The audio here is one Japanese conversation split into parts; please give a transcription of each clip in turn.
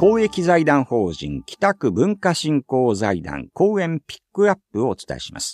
公益財団法人北区文化振興財団公演ピックアップをお伝えします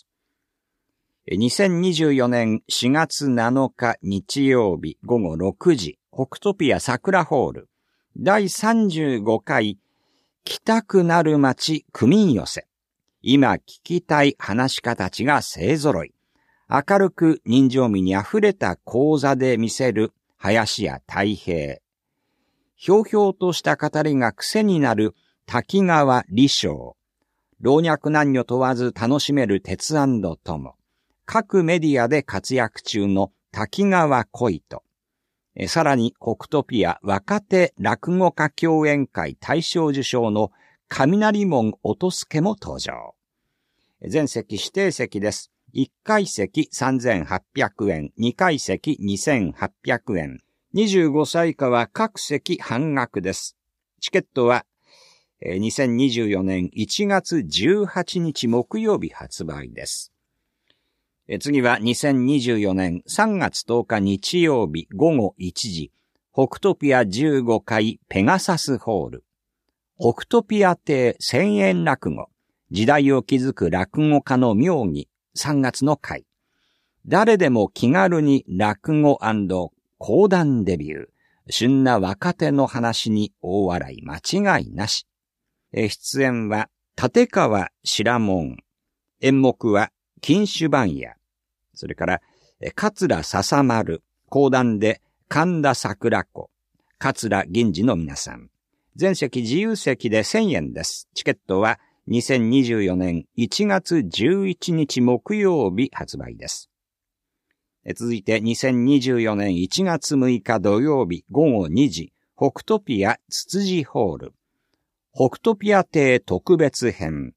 。2024年4月7日日曜日午後6時、北トピア桜ホール第35回北区なる町区民寄せ。今聞きたい話し家たちが勢揃い。明るく人情味にあふれた講座で見せる林家太平。ひょうひょうとした語りが癖になる滝川理章。老若男女問わず楽しめる鉄&友。各メディアで活躍中の滝川小糸。さらに北トピア若手落語家共演会大賞受賞の雷門音助も登場。全席指定席です。1階席3800円、2階席2800円。25歳以下は各席半額です。チケットは2024年1月18日木曜日発売です。次は2024年3月10日日曜日午後1時、北トピア15階ペガサスホール。北トピア亭1000円落語。時代を築く落語家の妙義3月の回。誰でも気軽に落語&講談デビュー。旬な若手の話に大笑い間違いなし。出演は立川白門。演目は金酒番屋。それから桂笹丸。講談で神田桜子。桂銀次の皆さん。全席自由席で1000円です。チケットは2024年1月11日木曜日発売です。続いて2024年1月6日土曜日午後2時、北トピアつつじホール。北トピア亭特別編。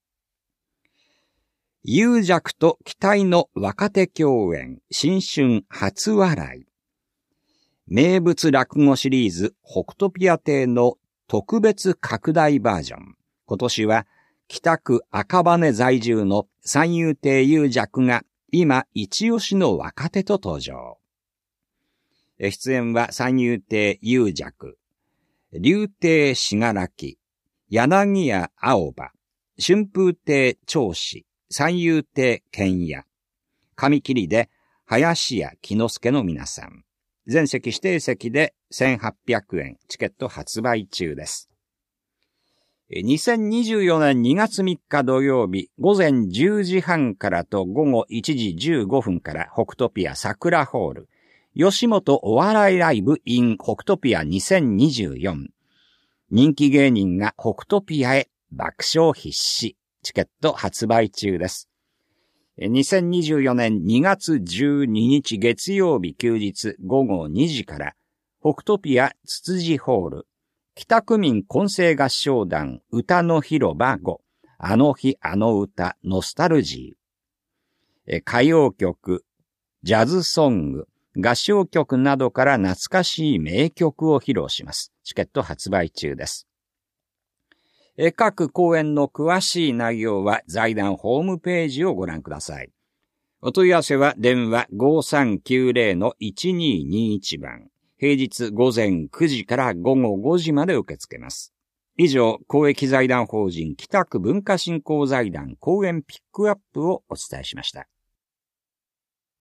有弱と期待の若手共演、新春初笑い。名物落語シリーズ、北トピア亭の特別拡大バージョン。今年は北区赤羽在住の三遊亭有弱が今一押しの若手と登場。出演は三遊亭有弱、柳亭信楽、柳家青葉、春風亭長子、三遊亭健也、紙切りで林家木之助の皆さん。全席指定席で1800円、チケット発売中です。2024年2月3日土曜日午前10時半からと午後1時15分から北トピア桜ホール吉本お笑いライブ in 北トピア2024。人気芸人が北トピアへ爆笑必至。チケット発売中です。2024年2月12日月曜日休日午後2時から北トピアつつじホール北区民混声合唱団歌の広場5あの日あの歌ノスタルジー。歌謡曲、ジャズソング、合唱曲などから懐かしい名曲を披露します。チケット発売中です。各公演の詳しい内容は財団ホームページをご覧ください。お問い合わせは電話 5390-1221 番。平日午前9時から午後5時まで受け付けます。以上、公益財団法人北区文化振興財団公演ピックアップをお伝えしました。